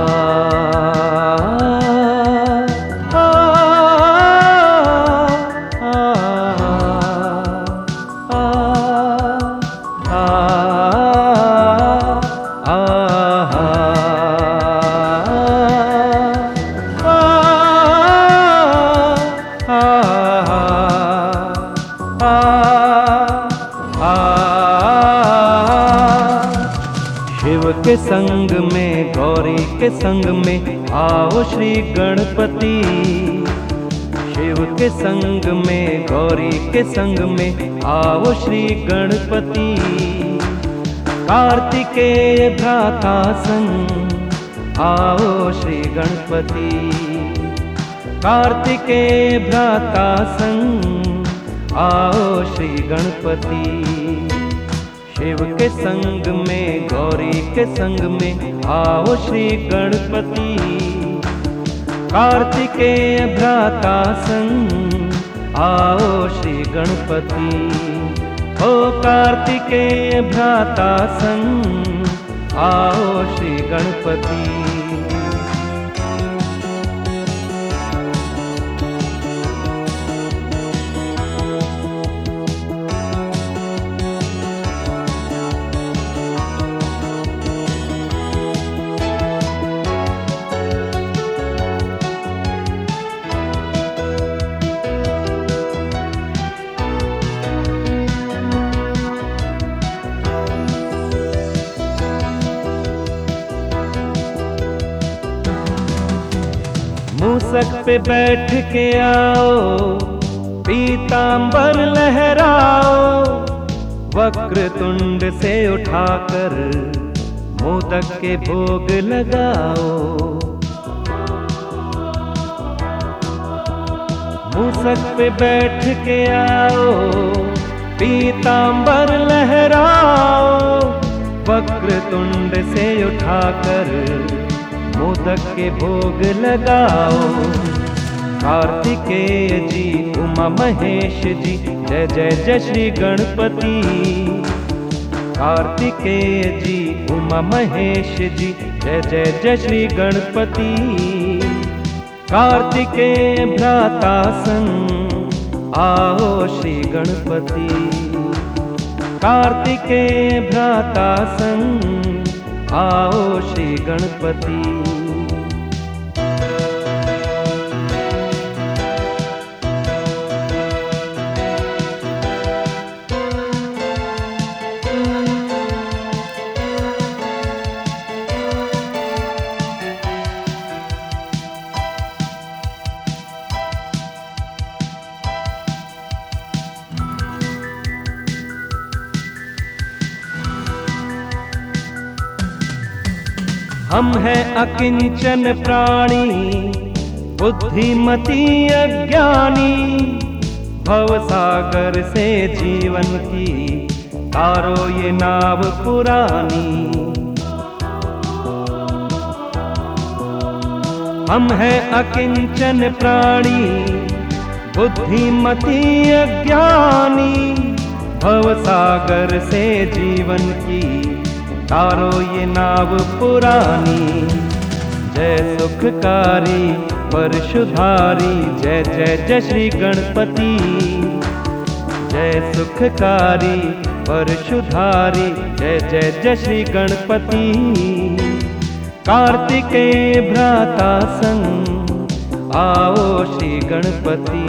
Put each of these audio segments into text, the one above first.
शिव के संग में गौरी के संग में आओ श्री गणपति। शिव के संग में गौरी के संग में आओ श्री गणपति। कार्तिकेय भ्राता संग आओ श्री गणपति। कार्तिकेय भ्राता संग आओ श्री गणपति। शिव के संग में गौरी के संग में आओ श्री गणपति। कार्तिकेय भ्राता संग आओ श्री गणपति। ओ कार्तिकेय भ्राता संग आओ श्री गणपति। मूसक पे बैठ के आओ, पीतांबर लहराओ। वक्रतुंड से उठाकर मोदक के भोग लगाओ। मूसक पे बैठ के आओ, पीतांबर लहराओ। वक्रतुंड से उठाकर मोदक के भोग लगाओ। कार्तिकेय जी उमा महेश जी जय जय जय श्री गणपति। कार्तिकेय जी उमा महेश जी जय जय जय श्री गणपति। कार्तिकेय भ्राता संग आओ श्री गणपति। कार्तिकेय भ्राता संग आओ श्री गणपति। हम हैं अकिंचन प्राणी, बुद्धिमती अज्ञानी। भवसागर से जीवन की तारो ये नाव पुरानी। हम हैं अकिंचन प्राणी, बुद्धिमती अज्ञानी। भवसागर से जीवन की तारो ये नाव पुरानी। जय सुखकारी परशुधारी जय जय जय श्री गणपति। जय सुखकारी परशुधारी जय जय जय श्री गणपति। कार्तिकेय भ्राता संग आओ श्री गणपति।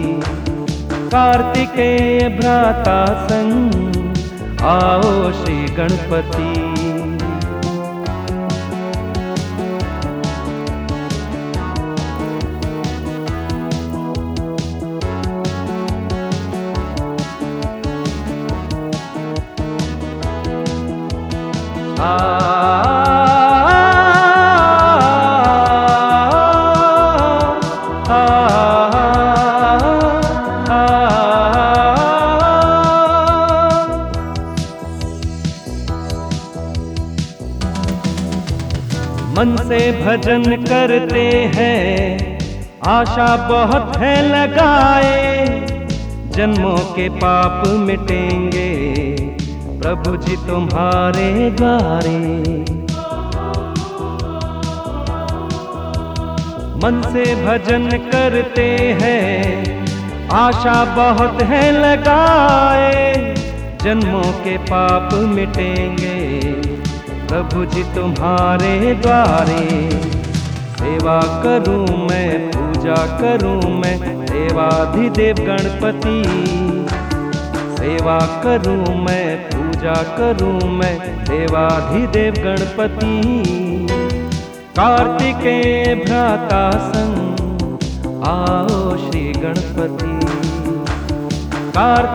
कार्तिकेय भ्राता संग आओ श्री गणपति। मन से भजन करते हैं, आशा बहुत है लगाए। जन्मों के पाप मिटेंगे प्रभु जी तुम्हारे द्वारे। मन से भजन करते हैं, आशा बहुत है लगाए, जन्मों के पाप मिटेंगे प्रभु जी तुम्हारे द्वारे। सेवा करूं मैं, पूजा करूं मैं, देवाधिदेव गणपति। सेवा करूं मैं, पूजा करूं मैं, देवाधिदेव गणपति। कार्तिकेय भ्राता संग आओ श्री गणपति।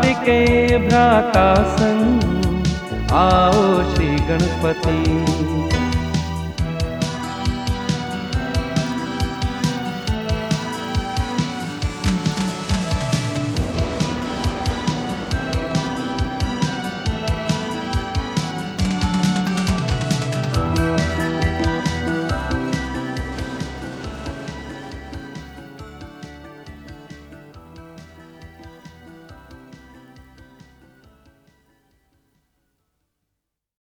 कार्तिकेय भ्राता संग आओ श्री गणपति।